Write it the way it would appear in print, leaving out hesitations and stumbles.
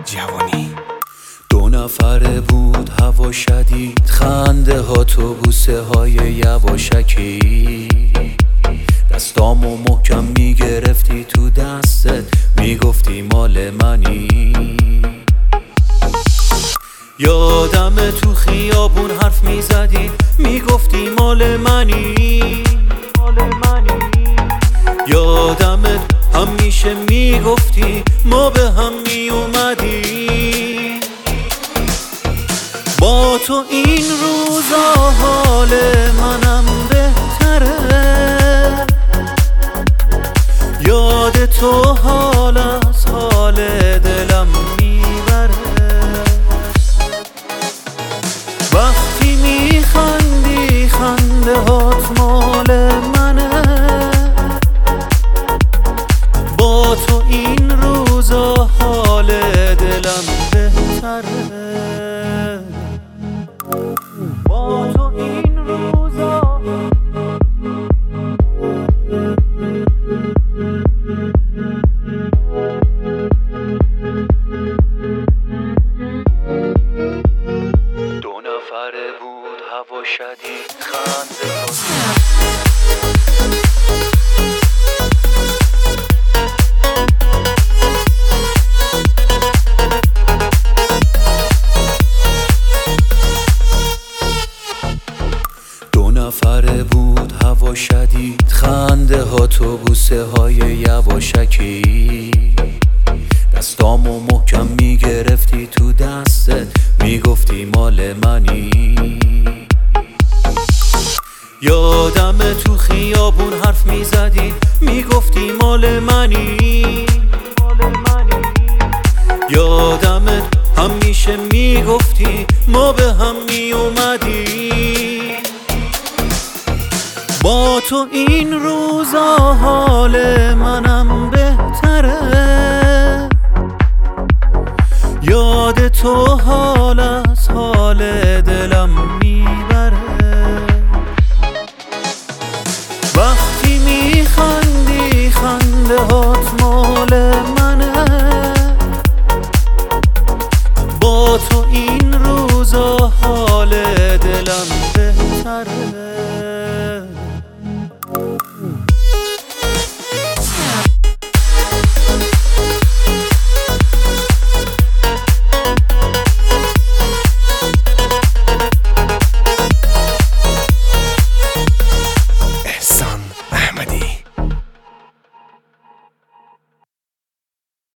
جوانی. 2 نفره بود هوا شدید، خنده ها تو بوسه های یواشکی، دستامو محکم میگرفتی تو دستت، میگفتی مال منی. یادم تو خیابون حرف میزدی، میگفتی مال منی. یادم همیشه میگفتی ما به هم میومدی. با تو این روزا حال منم بهتره، یاد تو حال از حال دلم میبره. وقتی میخندی خنده هات مال منه، با تو این روزا حال دلم بهتره. با تو این روزا دو نفره بود هوا شدید، خنده نفره بود هوا شدید، خنده ها تو بوسه های یواشکی، دستامو محکم میگرفتی تو دستت، میگفتی مال منی. یادم تو خیابون حرف میزدی، میگفتی مال منی. یادم همیشه میگفتی ما به هم میومدی. با تو این روزا حال منم بهتره، یاد تو حال از حال دلم